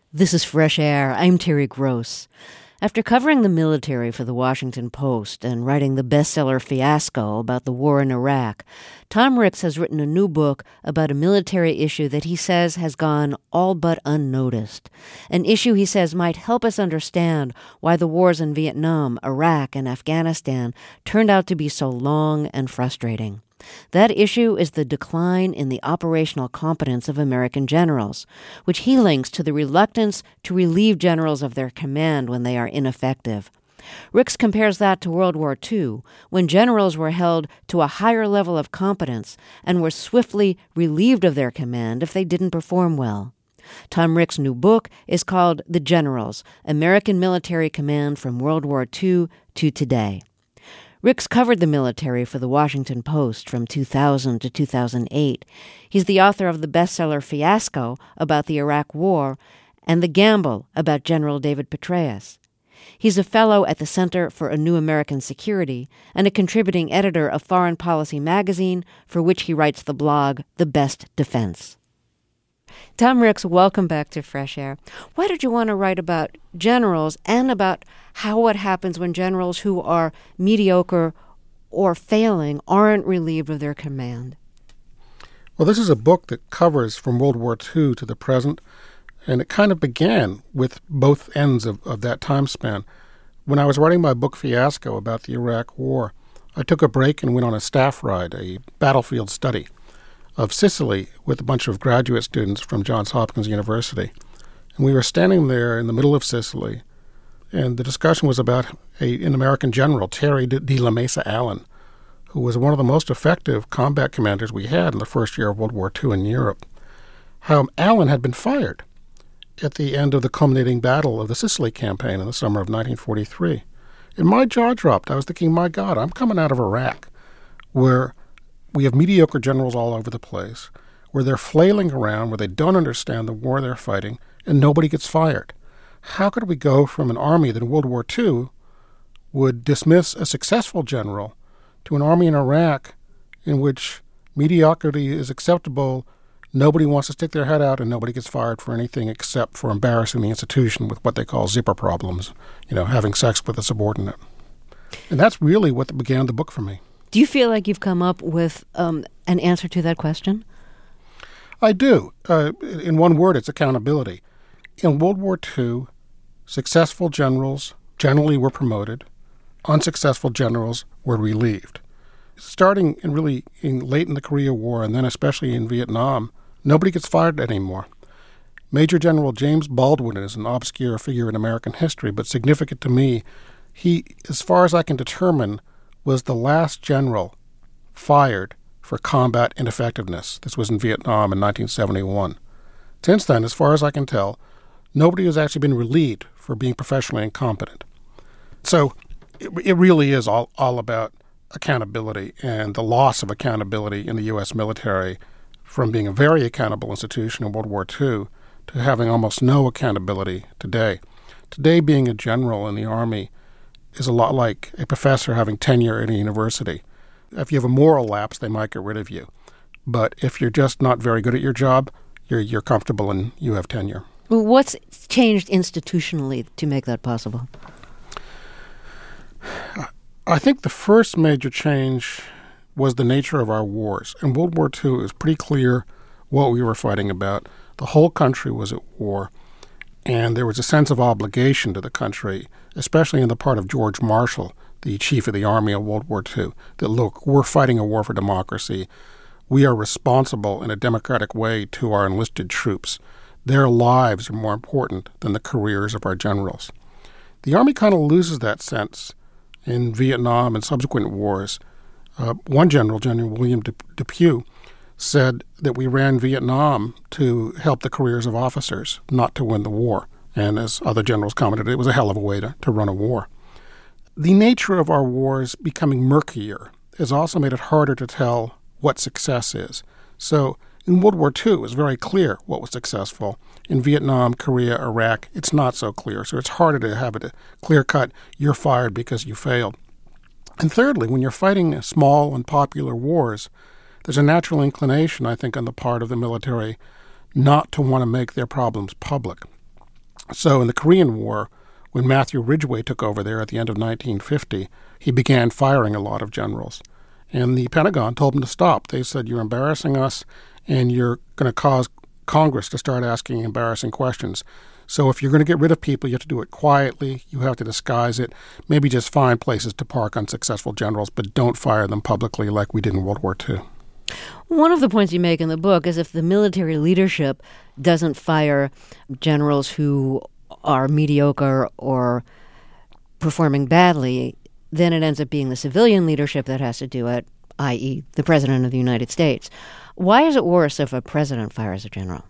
This is Fresh Air. I'm Terry Gross. After covering the military for the Washington Post and writing the bestseller Fiasco about the war in Iraq, Tom Ricks has written a new book about a military issue that he says has gone all but unnoticed. An issue he says might help us understand why the wars in Vietnam, Iraq, and Afghanistan turned out to be so long and frustrating. That issue is the decline in the operational competence of American generals, which he links to the reluctance to relieve generals of their command when they are ineffective. Ricks compares that to World War II, when generals were held to a higher level of competence and were swiftly relieved of their command if they didn't perform well. Tom Ricks' new book is called The Generals, American Military Command from World War II to Today. Ricks covered the military for the Washington Post from 2000 to 2008. He's the author of the bestseller Fiasco about the Iraq War and The Gamble about General David Petraeus. He's a fellow at the Center for a New American Security and a contributing editor of Foreign Policy magazine, for which he writes the blog The Best Defense. Tom Ricks, welcome back to Fresh Air. Why did you want to write about generals and about what happens when generals who are mediocre or failing aren't relieved of their command? Well, this is a book that covers from World War II to the present, and it kind of began with both ends of that time span. When I was writing my book Fiasco about the Iraq War, I took a break and went on a staff ride, a battlefield study of Sicily with a bunch of graduate students from Johns Hopkins University. And we were standing there in the middle of Sicily, and the discussion was about an American general, Terry de la Mesa Allen, who was one of the most effective combat commanders we had in the first year of World War II in Europe. How Allen had been fired at the end of the culminating battle of the Sicily campaign in the summer of 1943. And my jaw dropped. I was thinking, my God, I'm coming out of Iraq, where we have mediocre generals all over the place, where they're flailing around, where they don't understand the war they're fighting, and nobody gets fired. How could we go from an army that in World War II would dismiss a successful general to an army in Iraq in which mediocrity is acceptable, nobody wants to stick their head out, and nobody gets fired for anything except for embarrassing the institution with what they call zipper problems, having sex with a subordinate. And that's really what began the book for me. Do you feel like you've come up with an answer to that question? I do. In one word, it's accountability. In World War II, successful generals generally were promoted. Unsuccessful generals were relieved. Starting late in the Korea War, and then especially in Vietnam, nobody gets fired anymore. Major General James Baldwin is an obscure figure in American history, but significant to me. He, as far as I can determine, was the last general fired for combat ineffectiveness. This was in Vietnam in 1971. Since then, as far as I can tell, nobody has actually been relieved for being professionally incompetent. So it really is all about accountability and the loss of accountability in the U.S. military from being a very accountable institution in World War II to having almost no accountability today. Today, being a general in the Army is a lot like a professor having tenure at a university. If you have a moral lapse, they might get rid of you. But if you're just not very good at your job, you're comfortable and you have tenure. Well, what's changed institutionally to make that possible? I think the first major change was the nature of our wars. In World War II, it was pretty clear what we were fighting about. The whole country was at war, and there was a sense of obligation to the country, especially on the part of George Marshall, the chief of the Army of World War II, that, look, we're fighting a war for democracy. We are responsible in a democratic way to our enlisted troops. Their lives are more important than the careers of our generals. The Army kind of loses that sense in Vietnam and subsequent wars. One general, General William Depew, said that we ran Vietnam to help the careers of officers, not to win the war. And as other generals commented, it was a hell of a way to run a war. The nature of our wars becoming murkier has also made it harder to tell what success is. So in World War II, it was very clear what was successful. In Vietnam, Korea, Iraq, it's not so clear. So it's harder to have it a clear-cut, you're fired because you failed. And thirdly, when you're fighting small and popular wars, there's a natural inclination, I think, on the part of the military not to want to make their problems public. So in the Korean War, when Matthew Ridgway took over there at the end of 1950, he began firing a lot of generals. And the Pentagon told him to stop. They said, "You're embarrassing us, and you're going to cause Congress to start asking embarrassing questions. So if you're going to get rid of people, you have to do it quietly. You have to disguise it. Maybe just find places to park unsuccessful generals, but don't fire them publicly like we did in World War II." One of the points you make in the book is if the military leadership doesn't fire generals who are mediocre or performing badly, then it ends up being the civilian leadership that has to do it, i.e. the President of the United States. Why is it worse if a president fires a general?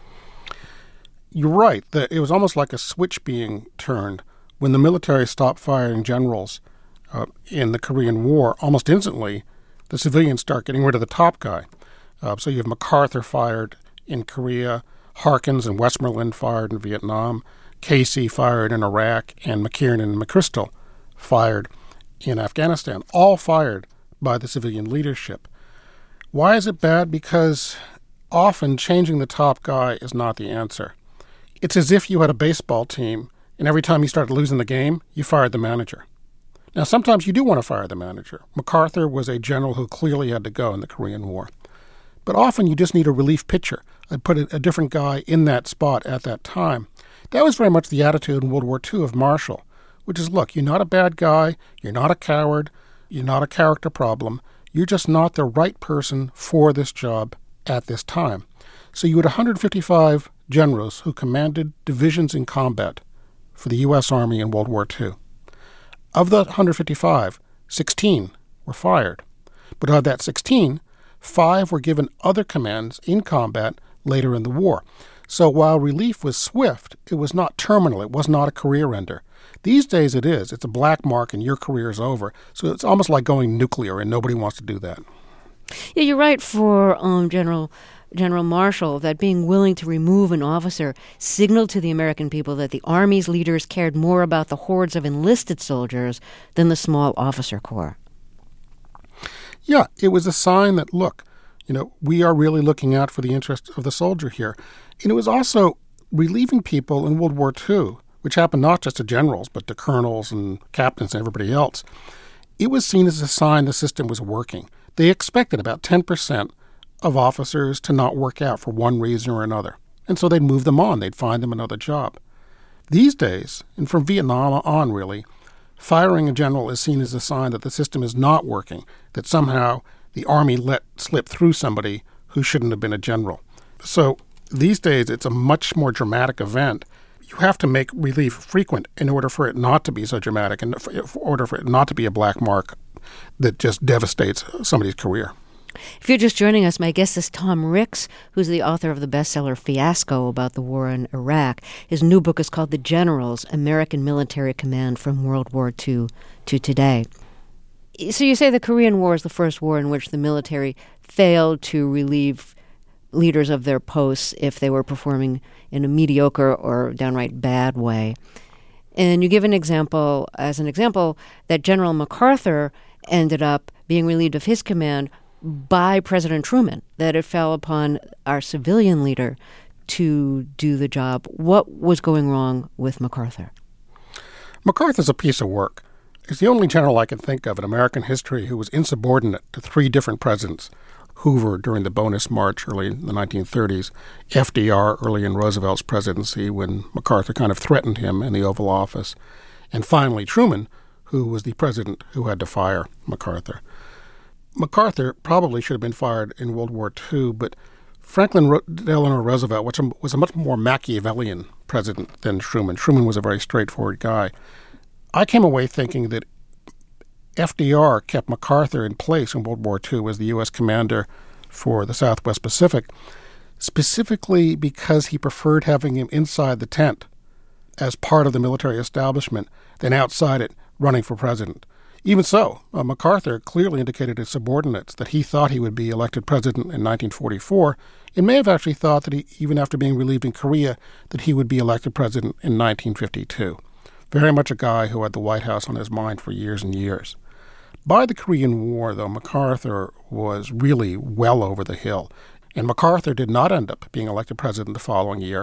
You're right. It was almost like a switch being turned. When the military stopped firing generals in the Korean War, almost instantly, the civilians start getting rid of the top guy. So you have MacArthur fired in Korea, Harkins and Westmoreland fired in Vietnam, Casey fired in Iraq, and McKiernan and McChrystal fired in Afghanistan, all fired by the civilian leadership. Why is it bad? Because often changing the top guy is not the answer. It's as if you had a baseball team, and every time you started losing the game, you fired the manager. Now, sometimes you do want to fire the manager. MacArthur was a general who clearly had to go in the Korean War. But often you just need a relief pitcher. I'd put a different guy in that spot at that time. That was very much the attitude in World War II of Marshall, which is, look, you're not a bad guy, you're not a coward, you're not a character problem, you're just not the right person for this job at this time. So you had 155 generals who commanded divisions in combat for the U.S. Army in World War II. Of the 155, 16 were fired. But of that 16, 5 were given other commands in combat later in the war. So while relief was swift, it was not terminal. It was not a career ender. These days it is. It's a black mark and your career is over. So it's almost like going nuclear, and nobody wants to do that. Yeah, you're right for General Marshall that being willing to remove an officer signaled to the American people that the Army's leaders cared more about the hordes of enlisted soldiers than the small officer corps. Yeah, it was a sign that, look, we are really looking out for the interests of the soldier here. And it was also relieving people in World War II, which happened not just to generals, but to colonels and captains and everybody else. It was seen as a sign the system was working. They expected about 10% of officers to not work out for one reason or another. And so they'd move them on. They'd find them another job. These days, and from Vietnam on really, firing a general is seen as a sign that the system is not working, that somehow the Army let slip through somebody who shouldn't have been a general. So these days, it's a much more dramatic event. You have to make relief frequent in order for it not to be so dramatic and in order for it not to be a black mark that just devastates somebody's career. If you're just joining us, my guest is Tom Ricks, who's the author of the bestseller Fiasco about the war in Iraq. His new book is called The Generals, American Military Command from World War II to Today. So you say the Korean War is the first war in which the military failed to relieve leaders of their posts if they were performing in a mediocre or downright bad way. And you give an example, that General MacArthur ended up being relieved of his command by President Truman, that it fell upon our civilian leader to do the job. What was going wrong with MacArthur? MacArthur's a piece of work. He's the only general I can think of in American history who was insubordinate to 3 different presidents: Hoover during the Bonus March early in the 1930s, FDR early in Roosevelt's presidency when MacArthur kind of threatened him in the Oval Office, and finally Truman, who was the president who had to fire MacArthur. MacArthur probably should have been fired in World War II, but Franklin Delano Roosevelt, which was a much more Machiavellian president than Truman. Truman was a very straightforward guy. I came away thinking that FDR kept MacArthur in place in World War II as the U.S. commander for the Southwest Pacific, specifically because he preferred having him inside the tent as part of the military establishment than outside it running for president. Even so, MacArthur clearly indicated to subordinates that he thought he would be elected president in 1944 and may have actually thought that even after being relieved in Korea, that he would be elected president in 1952. Very much a guy who had the White House on his mind for years and years. By the Korean War, though, MacArthur was really well over the hill. And MacArthur did not end up being elected president the following year.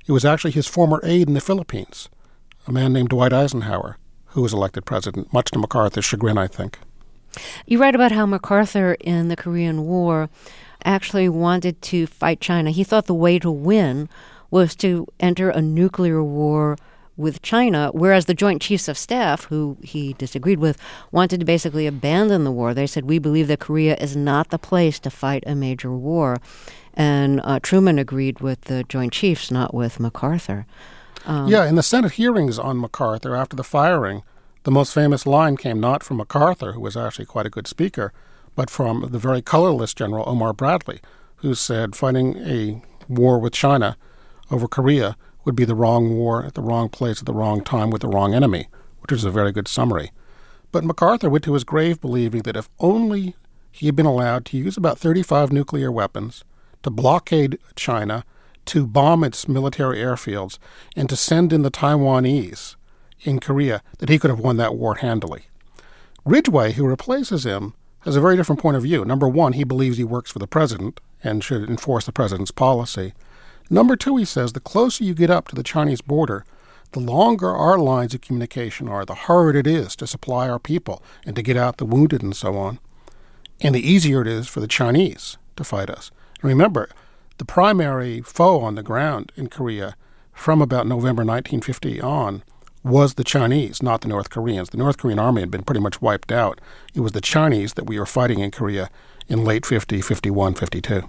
It was actually his former aide in the Philippines, a man named Dwight Eisenhower, who was elected president, much to MacArthur's chagrin, I think. You write about how MacArthur in the Korean War actually wanted to fight China. He thought the way to win was to enter a nuclear war with China, whereas the Joint Chiefs of Staff, who he disagreed with, wanted to basically abandon the war. They said, we believe that Korea is not the place to fight a major war. And Truman agreed with the Joint Chiefs, not with MacArthur. In the Senate hearings on MacArthur after the firing, the most famous line came not from MacArthur, who was actually quite a good speaker, but from the very colorless General Omar Bradley, who said fighting a war with China over Korea would be the wrong war at the wrong place at the wrong time with the wrong enemy, which is a very good summary. But MacArthur went to his grave believing that if only he had been allowed to use about 35 nuclear weapons, to blockade China, to bomb its military airfields, and to send in the Taiwanese in Korea, that he could have won that war handily. Ridgway, who replaces him, has a very different point of view. Number one, he believes he works for the president and should enforce the president's policy. Number two, he says, the closer you get up to the Chinese border, the longer our lines of communication are, the harder it is to supply our people and to get out the wounded and so on. And the easier it is for the Chinese to fight us. And remember, the primary foe on the ground in Korea from about November 1950 on was the Chinese, not the North Koreans. The North Korean army had been pretty much wiped out. It was the Chinese that we were fighting in Korea in late 50, 51, 52.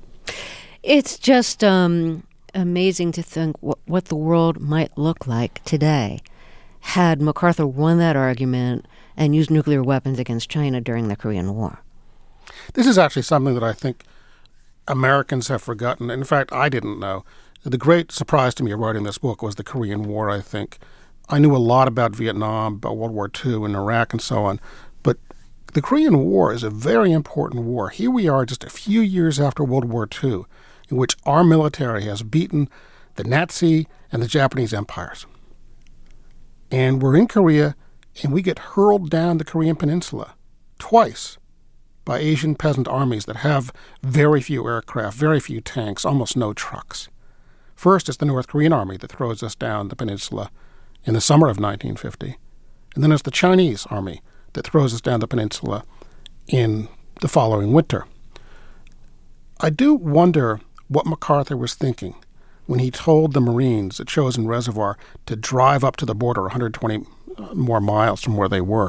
It's just amazing to think what the world might look like today had MacArthur won that argument and used nuclear weapons against China during the Korean War. This is actually something that I think Americans have forgotten. In fact, I didn't know. The great surprise to me writing this book was the Korean War, I think. I knew a lot about Vietnam, about World War II and Iraq and so on, but the Korean War is a very important war. Here we are just a few years after World War II, in which our military has beaten the Nazi and the Japanese empires. And we're in Korea, and we get hurled down the Korean peninsula twice by Asian peasant armies that have very few aircraft, very few tanks, almost no trucks. First, it's the North Korean army that throws us down the peninsula in the summer of 1950. And then it's the Chinese army that throws us down the peninsula in the following winter. I do wonder what MacArthur was thinking when he told the Marines at Chosin Reservoir to drive up to the border 120 more miles from where they were.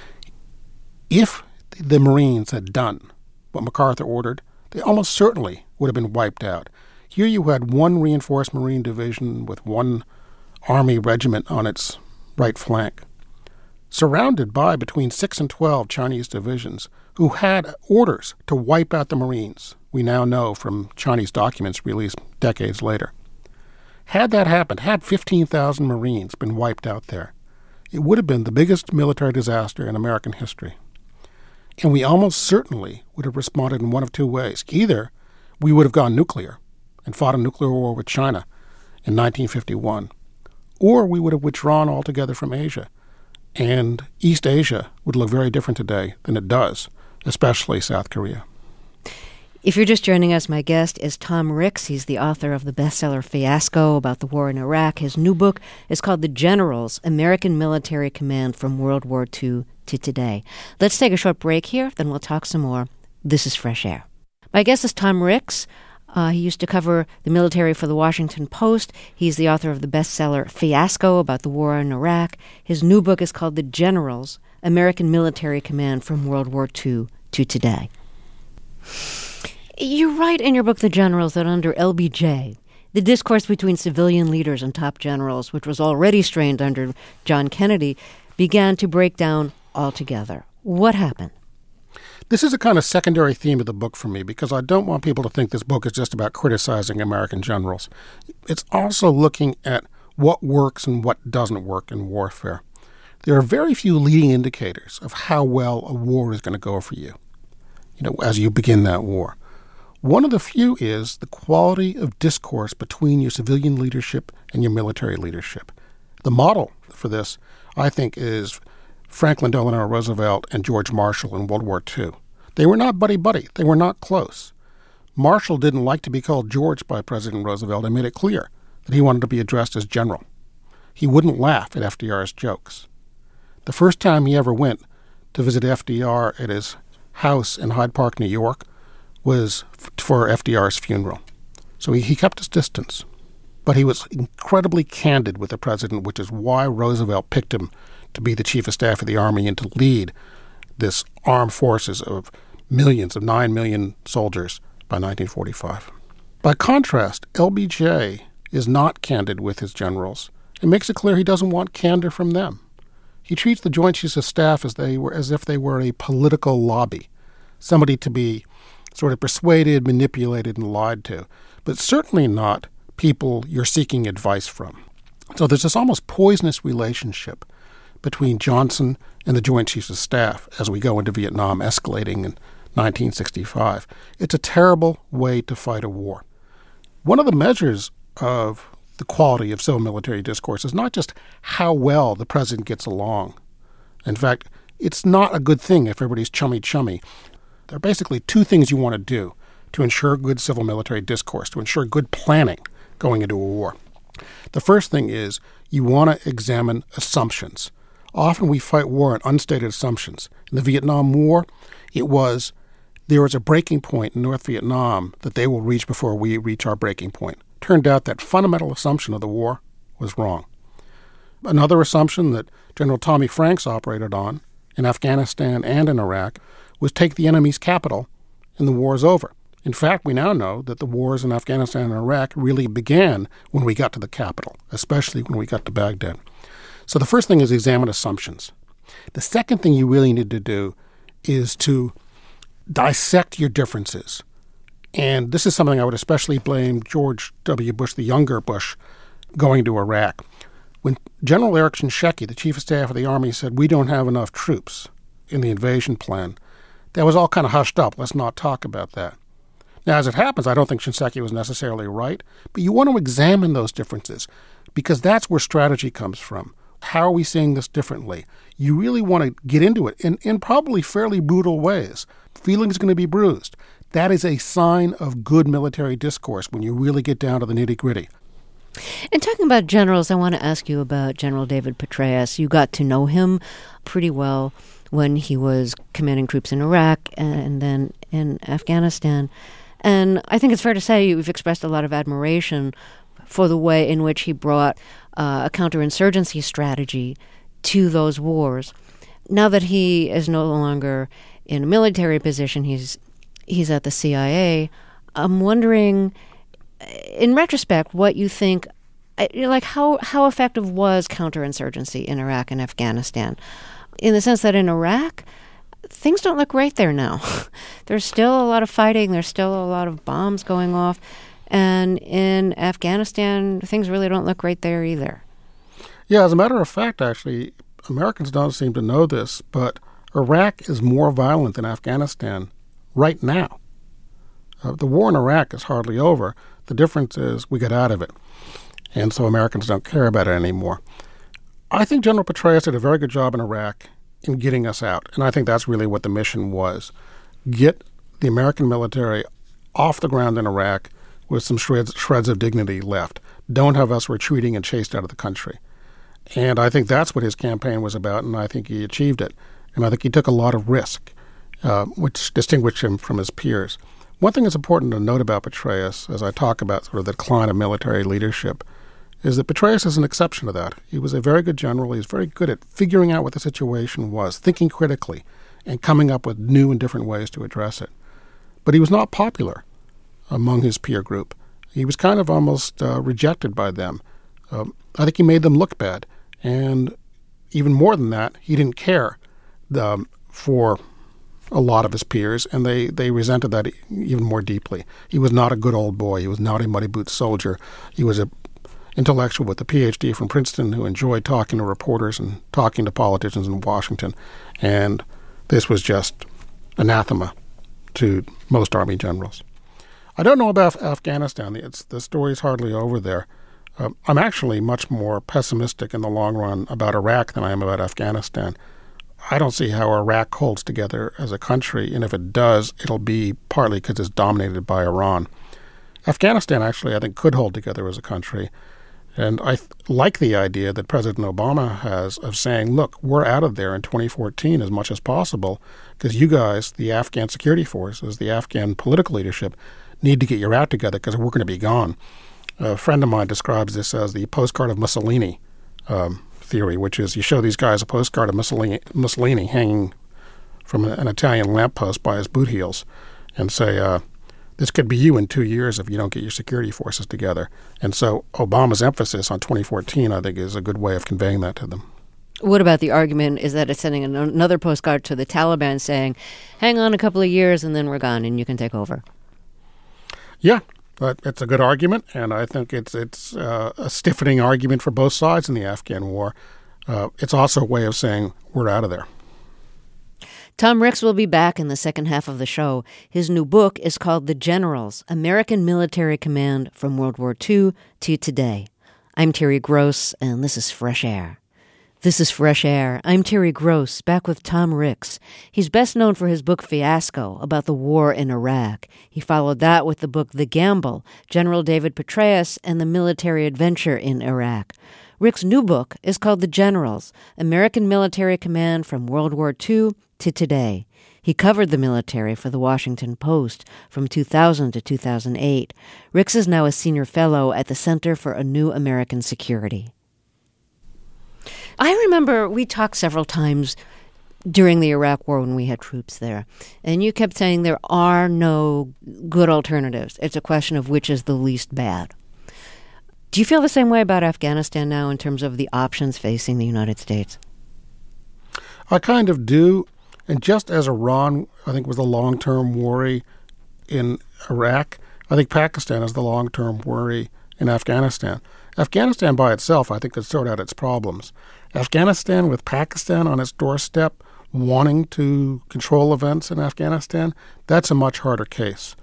If the Marines had done what MacArthur ordered, they almost certainly would have been wiped out. Here you had one reinforced Marine division with one Army regiment on its right flank, surrounded by between 6 and 12 Chinese divisions who had orders to wipe out the Marines, we now know from Chinese documents released decades later. Had that happened, had 15,000 Marines been wiped out there, it would have been the biggest military disaster in American history. And we almost certainly would have responded in one of two ways. Either we would have gone nuclear and fought a nuclear war with China in 1951, or we would have withdrawn altogether from Asia. And East Asia would look very different today than it does, especially South Korea. If you're just joining us, my guest is Tom Ricks. He's the author of the bestseller Fiasco about the war in Iraq. His new book is called The Generals, American Military Command from World War II to Today. Let's take a short break here, then we'll talk some more. This is Fresh Air. My guest is Tom Ricks. He used to cover the military for the Washington Post. He's the author of the bestseller Fiasco about the war in Iraq. His new book is called The Generals, American Military Command from World War II to Today. You write in your book, The Generals, that under LBJ, the discourse between civilian leaders and top generals, which was already strained under John Kennedy, began to break down altogether. What happened? This is a kind of secondary theme of the book for me because I don't want people to think this book is just about criticizing American generals. It's also looking at what works and what doesn't work in warfare. There are very few leading indicators of how well a war is going to go for you, as you begin that war. One of the few is the quality of discourse between your civilian leadership and your military leadership. The model for this, I think, is Franklin Delano Roosevelt and George Marshall in World War II. They were not buddy-buddy. They were not close. Marshall didn't like to be called George by President Roosevelt and made it clear that he wanted to be addressed as general. He wouldn't laugh at FDR's jokes. The first time he ever went to visit FDR at his house in Hyde Park, New York, was for FDR's funeral. So he kept his distance. But he was incredibly candid with the president, which is why Roosevelt picked him to be the chief of staff of the Army and to lead this armed forces of millions, of 9 million soldiers by 1945. By contrast, LBJ is not candid with his generals. It makes it clear he doesn't want candor from them. He treats the Joint Chiefs of Staff as if they were a political lobby, somebody to be sort of persuaded, manipulated, and lied to, but certainly not people you're seeking advice from. So there's this almost poisonous relationship between Johnson and the Joint Chiefs of Staff as we go into Vietnam, escalating in 1965. It's a terrible way to fight a war. One of the measures of the quality of civil-military discourse is not just how well the president gets along. In fact, it's not a good thing if everybody's chummy-chummy. There are basically two things you want to do to ensure good civil-military discourse, to ensure good planning going into a war. The first thing is you want to examine assumptions. Often we fight war on unstated assumptions. In the Vietnam War, there was a breaking point in North Vietnam that they will reach before we reach our breaking point. Turned out that fundamental assumption of the war was wrong. Another assumption that General Tommy Franks operated on in Afghanistan and in Iraq was take the enemy's capital and the war is over. In fact, we now know that the wars in Afghanistan and Iraq really began when we got to the capital, especially when we got to Baghdad. So the first thing is examine assumptions. The second thing you really need to do is to dissect your differences. And this is something I would especially blame George W. Bush, the younger Bush, going to Iraq. When General Eric Shinseki, the chief of staff of the Army, said, we don't have enough troops in the invasion plan, that was all kind of hushed up. Let's not talk about that. Now, as it happens, I don't think Shinseki was necessarily right, but you want to examine those differences because that's where strategy comes from. How are we seeing this differently? You really want to get into it in probably fairly brutal ways. Feelings are going to be bruised. That is a sign of good military discourse when you really get down to the nitty-gritty. And talking about generals, I want to ask you about General David Petraeus. You got to know him pretty well when he was commanding troops in Iraq and then in Afghanistan. And I think it's fair to say you've expressed a lot of admiration for the way in which he brought a counterinsurgency strategy to those wars. Now that he is no longer in a military position, he's at the CIA. I'm wondering, in retrospect, what you think, like how effective was counterinsurgency in Iraq and Afghanistan? In the sense that in Iraq, things don't look great there now. There's still a lot of fighting. There's still a lot of bombs going off. And in Afghanistan, things really don't look great there either. Yeah, as a matter of fact, actually, Americans don't seem to know this, but Iraq is more violent than Afghanistan right now. The war in Iraq is hardly over. The difference is we got out of it. And so Americans don't care about it anymore. I think General Petraeus did a very good job in Iraq in getting us out. And I think that's really what the mission was. Get the American military off the ground in Iraq with some shreds of dignity left. Don't have us retreating and chased out of the country. And I think that's what his campaign was about, and I think he achieved it. And I think he took a lot of risk, which distinguished him from his peers. One thing that's important to note about Petraeus, as I talk about sort of the decline of military leadership, is that Petraeus is an exception to that. He was a very good general. He was very good at figuring out what the situation was, thinking critically, and coming up with new and different ways to address it. But he was not popular among his peer group. He was kind of almost rejected by them. I think he made them look bad. And even more than that, he didn't care for a lot of his peers, and they resented that even more deeply. He was not a good old boy. He was not a muddy boots soldier. He was an intellectual with a Ph.D. from Princeton who enjoyed talking to reporters and talking to politicians in Washington. And this was just anathema to most Army generals. I don't know about Afghanistan. The story's hardly over there. I'm actually much more pessimistic in the long run about Iraq than I am about Afghanistan. I don't see how Iraq holds together as a country, and if it does, it'll be partly because it's dominated by Iran. Afghanistan, actually, I think could hold together as a country. And I like the idea that President Obama has of saying, look, we're out of there in 2014 as much as possible because you guys, the Afghan security forces, the Afghan political leadership, need to get your act together because we're going to be gone. A friend of mine describes this as the postcard of Mussolini theory, which is you show these guys a postcard of Mussolini hanging from an Italian lamppost by his boot heels and say, this could be you in 2 years if you don't get your security forces together. And so Obama's emphasis on 2014, I think, is a good way of conveying that to them. What about the argument is that it's sending another postcard to the Taliban saying, hang on a couple of years and then we're gone and you can take over? Yeah, it's a good argument, and I think it's a stiffening argument for both sides in the Afghan war. It's also a way of saying we're out of there. Tom Ricks will be back in the second half of the show. His new book is called The Generals, American Military Command from World War II to Today. I'm Terry Gross, and this is Fresh Air. This is Fresh Air. I'm Terry Gross, back with Tom Ricks. He's best known for his book Fiasco, about the war in Iraq. He followed that with the book The Gamble, General David Petraeus and the Military Adventure in Iraq. Rick's new book is called The Generals, American Military Command from World War II to Today. He covered the military for the Washington Post from 2000 to 2008. Ricks is now a senior fellow at the Center for a New American Security. I remember we talked several times during the Iraq War when we had troops there, and you kept saying there are no good alternatives. It's a question of which is the least bad. Do you feel the same way about Afghanistan now in terms of the options facing the United States? I kind of do. And just as Iran, I think, was the long-term worry in Iraq, I think Pakistan is the long-term worry in Afghanistan. Afghanistan by itself, I think, could sort out its problems. Afghanistan with Pakistan on its doorstep wanting to control events in Afghanistan, that's a much harder case.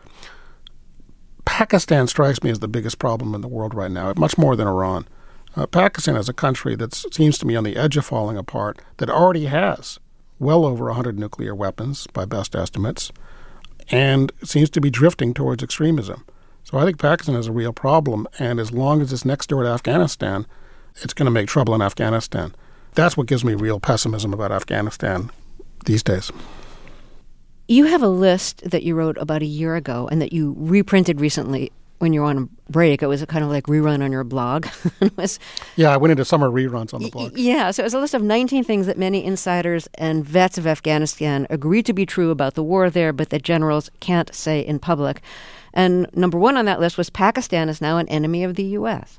Pakistan strikes me as the biggest problem in the world right now, much more than Iran. Pakistan is a country that seems to me on the edge of falling apart, that already has well over 100 nuclear weapons by best estimates, and seems to be drifting towards extremism. So I think Pakistan is a real problem, and as long as it's next door to Afghanistan, it's going to make trouble in Afghanistan. That's what gives me real pessimism about Afghanistan these days. You have a list that you wrote about a year ago and that you reprinted recently when you were on a break. It was a kind of like rerun on your blog. Yeah, I went into summer reruns on the blog. Yeah, so it was a list of 19 things that many insiders and vets of Afghanistan agree to be true about the war there, but that generals can't say in public. And number one on that list was Pakistan is now an enemy of the U.S.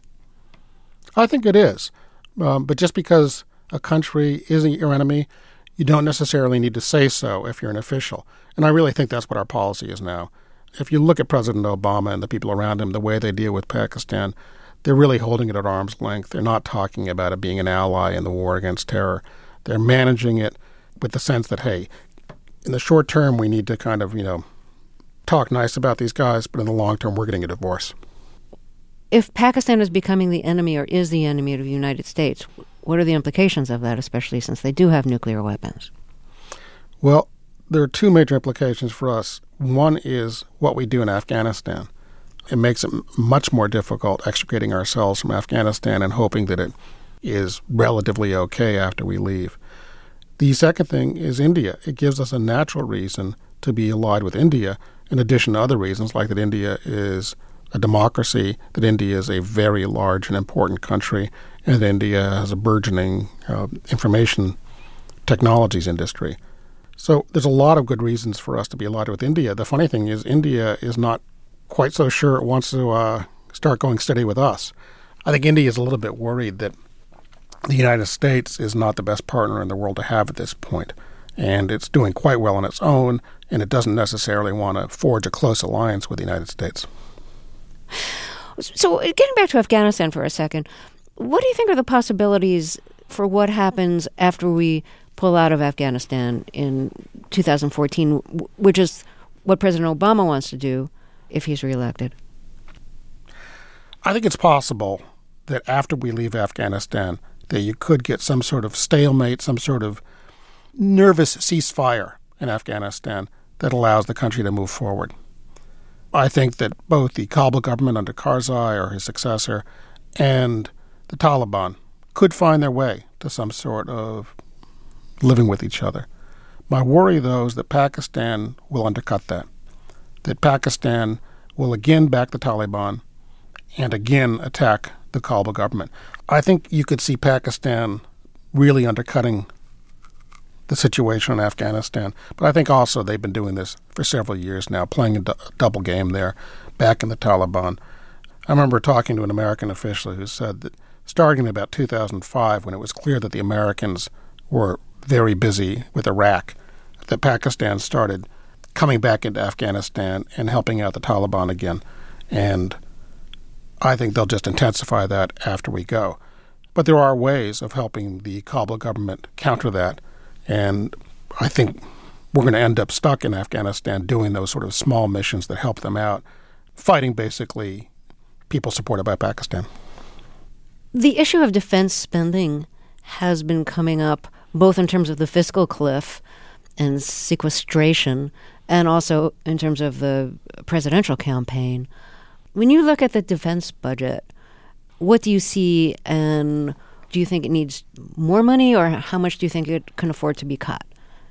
I think it is. But just because a country is your enemy, you don't necessarily need to say so if you're an official. And I really think that's what our policy is now. If you look at President Obama and the people around him, the way they deal with Pakistan, they're really holding it at arm's length. They're not talking about it being an ally in the war against terror. They're managing it with the sense that, hey, in the short term, we need to kind of, talk nice about these guys, but in the long term, we're getting a divorce. If Pakistan is becoming the enemy or is the enemy of the United States, what are the implications of that, especially since they do have nuclear weapons? Well, there are two major implications for us. One is what we do in Afghanistan. It makes it much more difficult extricating ourselves from Afghanistan and hoping that it is relatively okay after we leave. The second thing is India. It gives us a natural reason to be allied with India, in addition to other reasons, like that India is a democracy, that India is a very large and important country, and that India has a burgeoning information technologies industry. So there's a lot of good reasons for us to be allied with India. The funny thing is India is not quite so sure it wants to start going steady with us. I think India is a little bit worried that the United States is not the best partner in the world to have at this point. And it's doing quite well on its own, and it doesn't necessarily want to forge a close alliance with the United States. So getting back to Afghanistan for a second, what do you think are the possibilities for what happens after we pull out of Afghanistan in 2014, which is what President Obama wants to do if he's reelected? I think it's possible that after we leave Afghanistan, that you could get some sort of stalemate, some sort of nervous ceasefire in Afghanistan that allows the country to move forward. I think that both the Kabul government under Karzai or his successor and the Taliban could find their way to some sort of living with each other. My worry, though, is that Pakistan will undercut that Pakistan will again back the Taliban and again attack the Kabul government. I think you could see Pakistan really undercutting the situation in Afghanistan. But I think also they've been doing this for several years now, playing a double game there, backing the Taliban. I remember talking to an American official who said that starting in about 2005, when it was clear that the Americans were very busy with Iraq, that Pakistan started coming back into Afghanistan and helping out the Taliban again. And I think they'll just intensify that after we go. But there are ways of helping the Kabul government counter that. And I think we're going to end up stuck in Afghanistan doing those sort of small missions that help them out, fighting basically people supported by Pakistan. The issue of defense spending has been coming up both in terms of the fiscal cliff and sequestration and also in terms of the presidential campaign. When you look at the defense budget, what do you see, and do you think it needs more money, or how much do you think it can afford to be cut?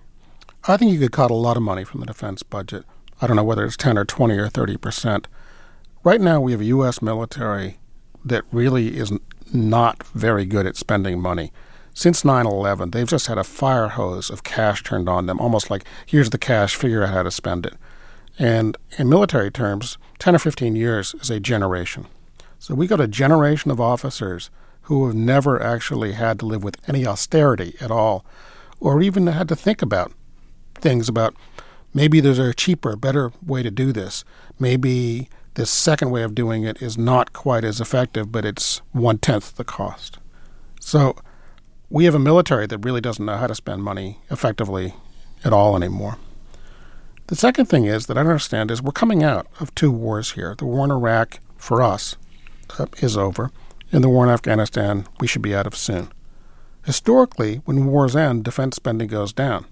I think you could cut a lot of money from the defense budget. I don't know whether it's 10 or 20 or 30%. Right now we have a U.S. military that really is not very good at spending money. Since 9/11, they've just had a fire hose of cash turned on them, almost like, here's the cash, figure out how to spend it. And in military terms, 10 or 15 years is a generation. So we got a generation of officers who have never actually had to live with any austerity at all, or even had to think about things about maybe there's a cheaper, better way to do this. Maybe this second way of doing it is not quite as effective, but it's 1/10 the cost. So we have a military that really doesn't know how to spend money effectively at all anymore. The second thing is that I understand is we're coming out of two wars here. The war in Iraq, for us, is over. And the war in Afghanistan, we should be out of soon. Historically, when wars end, defense spending goes down.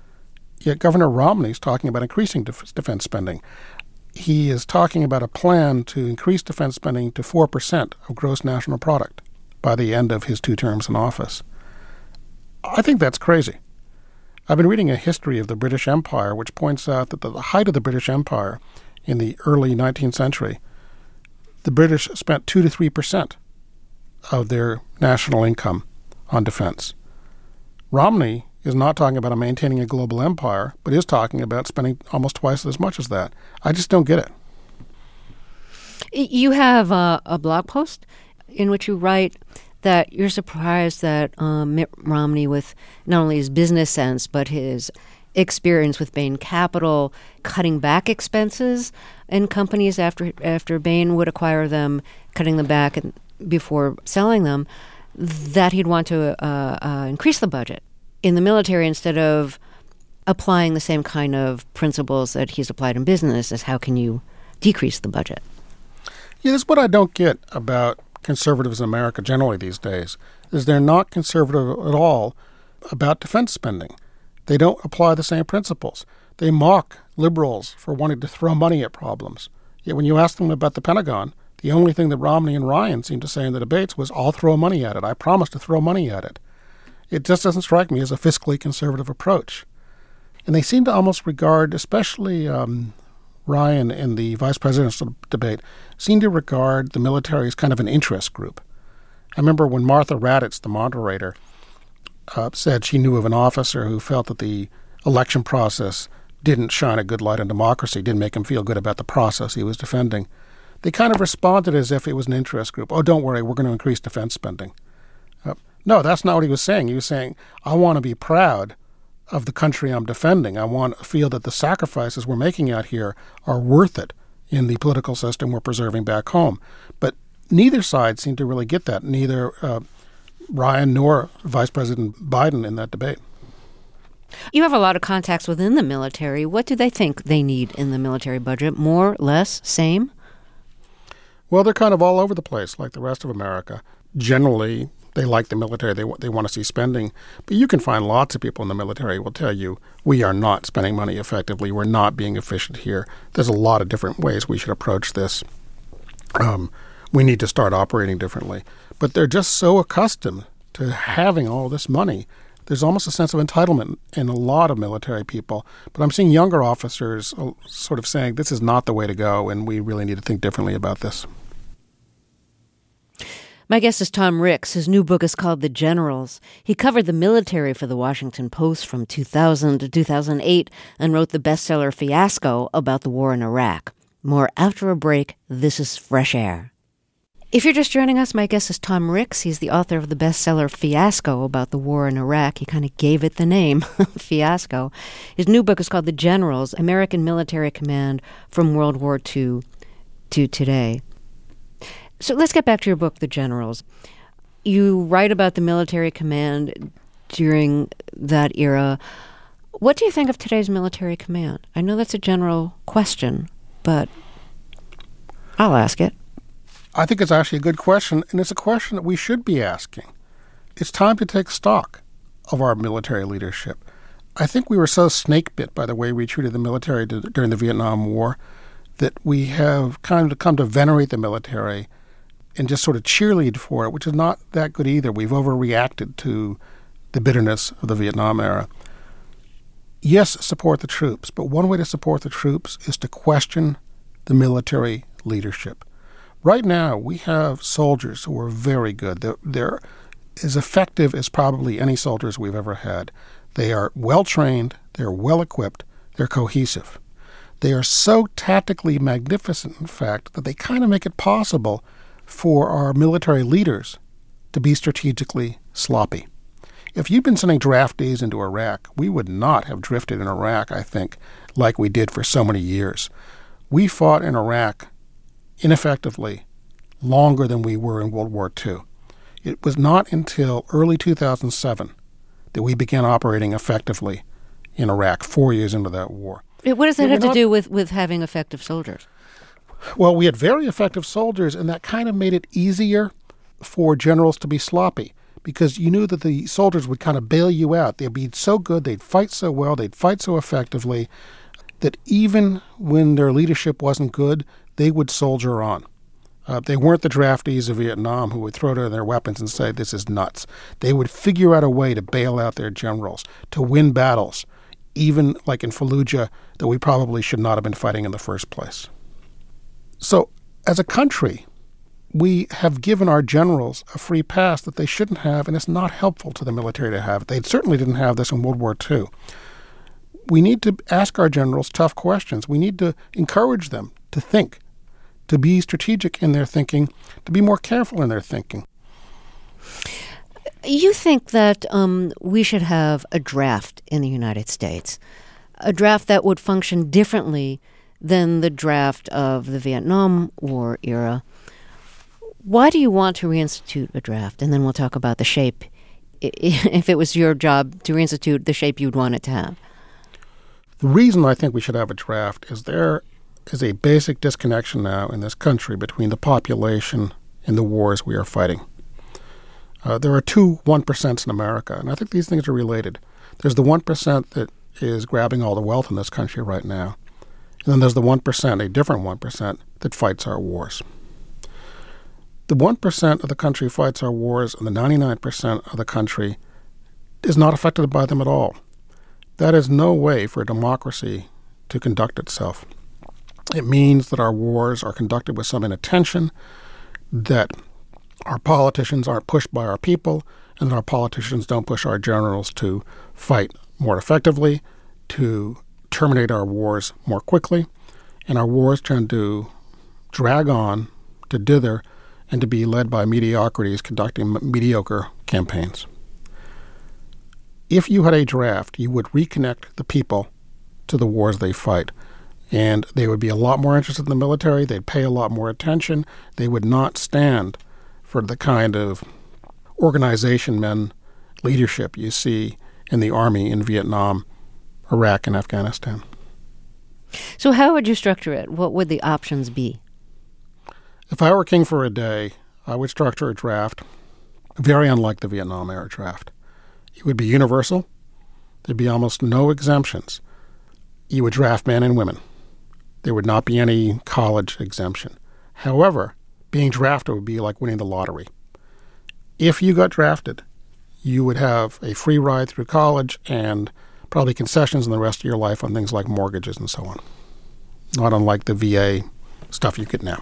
Yet Governor Romney is talking about increasing defense spending. He is talking about a plan to increase defense spending to 4% of gross national product by the end of his 2 terms in office. I think that's crazy. I've been reading a history of the British Empire, which points out that at the height of the British Empire in the early 19th century, the British spent 2 to 3% of their national income on defense. Romney is not talking about maintaining a global empire, but is talking about spending almost twice as much as that. I just don't get it. You have a blog post in which you write that you're surprised that Mitt Romney, with not only his business sense, but his experience with Bain Capital, cutting back expenses in companies after Bain would acquire them, cutting them back before selling them, that he'd want to increase the budget in the military instead of applying the same kind of principles that he's applied in business as how can you decrease the budget. Yeah, that's what I don't get about conservatives in America generally these days, is they're not conservative at all about defense spending. They don't apply the same principles. They mock liberals for wanting to throw money at problems. Yet when you ask them about the Pentagon, the only thing that Romney and Ryan seemed to say in the debates was, I'll throw money at it. I promise to throw money at it. It just doesn't strike me as a fiscally conservative approach. And they seem to almost regard, especially Ryan in the vice presidential debate, seemed to regard the military as kind of an interest group. I remember when Martha Raddatz, the moderator, said she knew of an officer who felt that the election process didn't shine a good light on democracy, didn't make him feel good about the process he was defending. They kind of responded as if it was an interest group. Oh, don't worry, we're going to increase defense spending. No, that's not what he was saying. He was saying, I want to be proud of the country I'm defending. I want to feel that the sacrifices we're making out here are worth it in the political system we're preserving back home. But neither side seemed to really get that, neither Ryan nor Vice President Biden in that debate. You have a lot of contacts within the military. What do they think they need in the military budget? More, less, same? Well, they're kind of all over the place, like the rest of America. Generally, they like the military. They want to see spending. But you can find lots of people in the military who will tell you, we are not spending money effectively. We're not being efficient here. There's a lot of different ways we should approach this. We need to start operating differently. but they're just so accustomed to having all this money. There's almost a sense of entitlement in a lot of military people. But I'm seeing younger officers sort of saying this is not the way to go, and we really need to think differently about this. My guest is Tom Ricks. His new book is called The Generals. He covered the military for the Washington Post from 2000 to 2008 and wrote the bestseller Fiasco about the war in Iraq. More after a break. This is Fresh Air. If you're just joining us, my guest is Tom Ricks. He's the author of the bestseller Fiasco about the war in Iraq. He kind of gave it the name, Fiasco. His new book is called The Generals, American Military Command from World War II to Today. So let's get back to your book, The Generals. You write about the military command during that era. What do you think of today's military command? I know that's a general question, but I'll ask it. I think it's actually a good question, and it's a question that we should be asking. It's time to take stock of our military leadership. I think we were so snake-bit by the way we treated the military during the Vietnam War that we have kind of come to venerate the military and just sort of cheerlead for it, which is not that good either. We've overreacted to the bitterness of the Vietnam era. Yes, support the troops, but one way to support the troops is to question the military leadership. Right now, we have soldiers who are very good. They're as effective as probably any soldiers we've ever had. They are well-trained, they're well-equipped, they're cohesive. They are so tactically magnificent, in fact, that they kind of make it possible for our military leaders to be strategically sloppy. If you'd been sending draftees into Iraq, we would not have drifted in Iraq, I think, like we did for so many years. We fought in Iraq ineffectively longer than we were in World War II. It was not until early 2007 that we began operating effectively in Iraq, 4 years into that war. What does that have to do with having effective soldiers? Well, we had very effective soldiers, and that kind of made it easier for generals to be sloppy because you knew that the soldiers would kind of bail you out. They'd be so good, they'd fight so well, they'd fight so effectively that even when their leadership wasn't good, they would soldier on. They weren't the draftees of Vietnam who would throw down their weapons and say, this is nuts. They would figure out a way to bail out their generals, to win battles, even like in Fallujah, that we probably should not have been fighting in the first place. So, as a country, we have given our generals a free pass that they shouldn't have, and it's not helpful to the military to have it. They certainly didn't have this in World War II. We need to ask our generals tough questions. We need to encourage them to think, to be strategic in their thinking, to be more careful in their thinking. You think that we should have a draft in the United States, a draft that would function differently than the draft of the Vietnam War era. Why do you want to reinstitute a draft? And then we'll talk about the shape, if it was your job to reinstitute the shape you'd want it to have. The reason I think we should have a draft is there is a basic disconnection now in this country between the population and the wars we are fighting. There are two 1% in America, and I think these things are related. There's the 1% that is grabbing all the wealth in this country right now, and then there's the 1%, a different 1%, that fights our wars. The 1% of the country fights our wars, and the 99% of the country is not affected by them at all. That is no way for a democracy to conduct itself. It means that our wars are conducted with some inattention, that our politicians aren't pushed by our people, and that our politicians don't push our generals to fight more effectively, to terminate our wars more quickly, and our wars tend to drag on, to dither, and to be led by mediocrities conducting mediocre campaigns. If you had a draft, you would reconnect the people to the wars they fight. And they would be a lot more interested in the military. They'd pay a lot more attention. They would not stand for the kind of organization men leadership you see in the Army in Vietnam, Iraq, and Afghanistan. So how would you structure it? What would the options be? If I were king for a day, I would structure a draft very unlike the Vietnam-era draft. It would be universal. There'd be almost no exemptions. You would draft men and women. There would not be any college exemption. However, being drafted would be like winning the lottery. If you got drafted, you would have a free ride through college and probably concessions in the rest of your life on things like mortgages and so on. Not unlike the VA stuff you get now.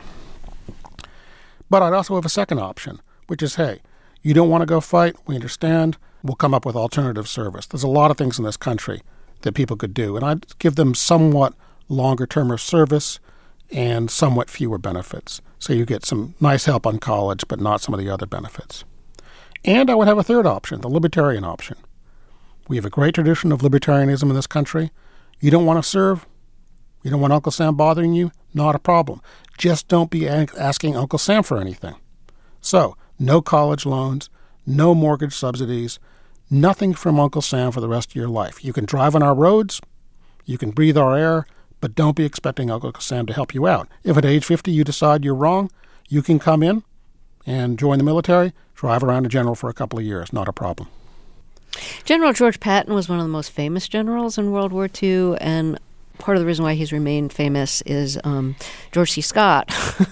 But I'd also have a second option, which is, hey, you don't want to go fight, we understand, we'll come up with alternative service. There's a lot of things in this country that people could do, and I'd give them somewhat longer term of service and somewhat fewer benefits. So you get some nice help on college, but not some of the other benefits. And I would have a third option, the libertarian option. We have a great tradition of libertarianism in this country. You don't want to serve? You don't want Uncle Sam bothering you? Not a problem. Just don't be asking Uncle Sam for anything. So, no college loans, no mortgage subsidies, nothing from Uncle Sam for the rest of your life. You can drive on our roads, you can breathe our air, but don't be expecting Uncle Sam to help you out. If at age 50 you decide you're wrong, you can come in and join the military, drive around a general for a couple of years. Not a problem. General George Patton was one of the most famous generals in World War II, and part of the reason why he's remained famous is George C. Scott,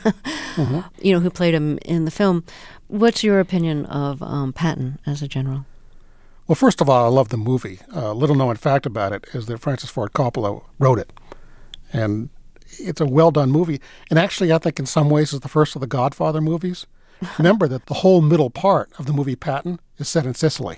who played him in the film. What's your opinion of Patton as a general? Well, first of all, I love the movie. Little known fact about it is that Francis Ford Coppola wrote it. And it's a well-done movie. And actually, I think in some ways it's the first of the Godfather movies. Remember that the whole middle part of the movie Patton is set in Sicily.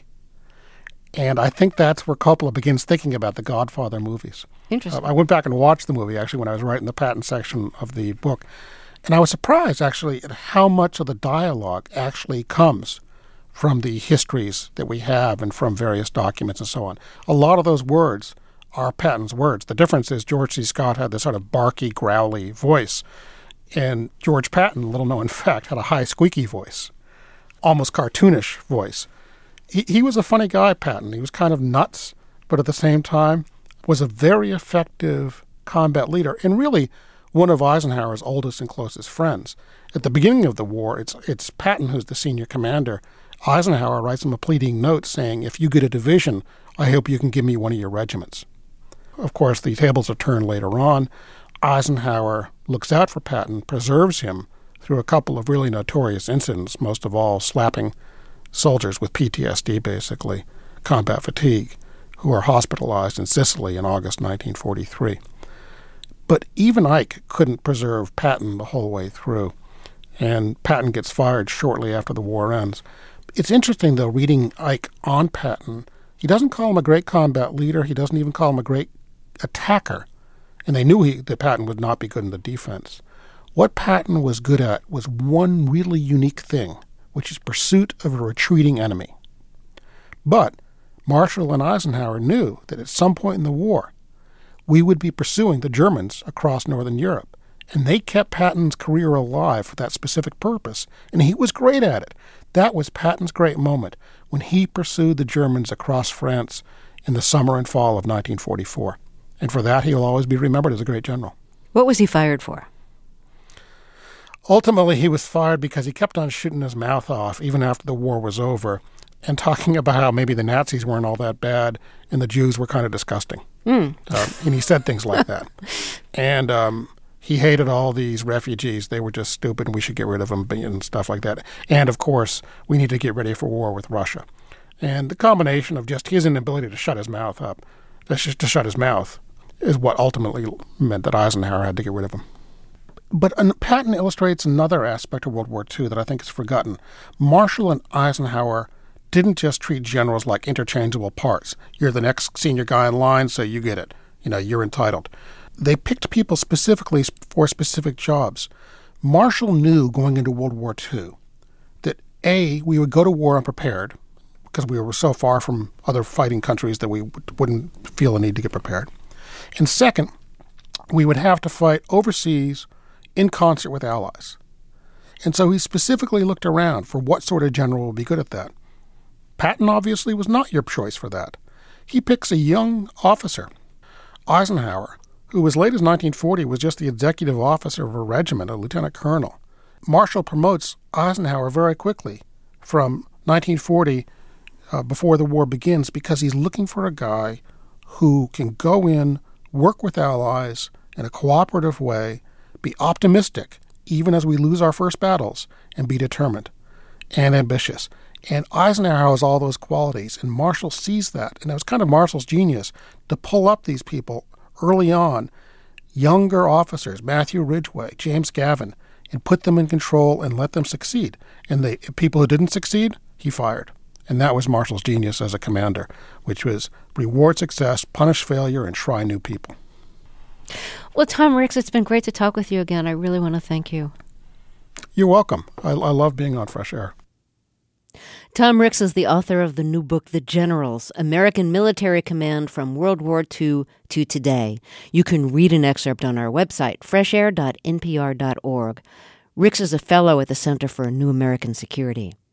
And I think that's where Coppola begins thinking about the Godfather movies. Interesting. I went back and watched the movie, actually, when I was writing the Patton section of the book. And I was surprised, actually, at how much of the dialogue actually comes from the histories that we have and from various documents and so on. A lot of those words are Patton's words. The difference is George C. Scott had this sort of barky, growly voice. And George Patton, little known fact, had a high, squeaky voice, almost cartoonish voice. He was a funny guy, Patton. He was kind of nuts, but at the same time was a very effective combat leader and really one of Eisenhower's oldest and closest friends. At the beginning of the war, it's Patton who's the senior commander. Eisenhower writes him a pleading note saying, if you get a division, I hope you can give me one of your regiments. Of course, the tables are turned later on. Eisenhower looks out for Patton, preserves him through a couple of really notorious incidents, most of all slapping soldiers with PTSD, basically, combat fatigue, who are hospitalized in Sicily in August 1943. But even Ike couldn't preserve Patton the whole way through, and Patton gets fired shortly after the war ends. It's interesting, though, reading Ike on Patton, he doesn't call him a great combat leader. He doesn't even call him a great attacker. And they knew that Patton would not be good in the defense. What Patton was good at was one really unique thing, which is pursuit of a retreating enemy. But Marshall and Eisenhower knew that at some point in the war, we would be pursuing the Germans across Northern Europe. And they kept Patton's career alive for that specific purpose. And he was great at it. That was Patton's great moment when he pursued the Germans across France in the summer and fall of 1944. And for that, he'll always be remembered as a great general. What was he fired for? Ultimately, he was fired because he kept on shooting his mouth off even after the war was over and talking about how maybe the Nazis weren't all that bad and the Jews were kind of disgusting. And he said things like that. And he hated all these refugees. They were just stupid and we should get rid of them and stuff like that. And, of course, we need to get ready for war with Russia. And the combination of just his inability to shut his mouth up, to shut his mouth, is what ultimately meant that Eisenhower had to get rid of him. But Patton illustrates another aspect of World War II that I think is forgotten. Marshall and Eisenhower didn't just treat generals like interchangeable parts. You're the next senior guy in line, so you get it. You're entitled. They picked people specifically for specific jobs. Marshall knew going into World War II that, A, we would go to war unprepared because we were so far from other fighting countries that we wouldn't feel a need to get prepared. And second, we would have to fight overseas in concert with allies. And so he specifically looked around for what sort of general would be good at that. Patton obviously was not your choice for that. He picks a young officer, Eisenhower, who as late as 1940 was just the executive officer of a regiment, a lieutenant colonel. Marshall promotes Eisenhower very quickly from 1940 before the war begins because he's looking for a guy who can go in, work with allies in a cooperative way, be optimistic, even as we lose our first battles, and be determined and ambitious. And Eisenhower has all those qualities, and Marshall sees that. And it was kind of Marshall's genius to pull up these people early on, younger officers, Matthew Ridgway, James Gavin, and put them in control and let them succeed. And the people who didn't succeed, he fired. And that was Marshall's genius as a commander, which was reward success, punish failure, and try new people. Well, Tom Ricks, it's been great to talk with you again. I really want to thank you. You're welcome. I love being on Fresh Air. Tom Ricks is the author of the new book, The Generals, American Military Command from World War II to Today. You can read an excerpt on our website, freshair.npr.org. Ricks is a fellow at the Center for New American Security.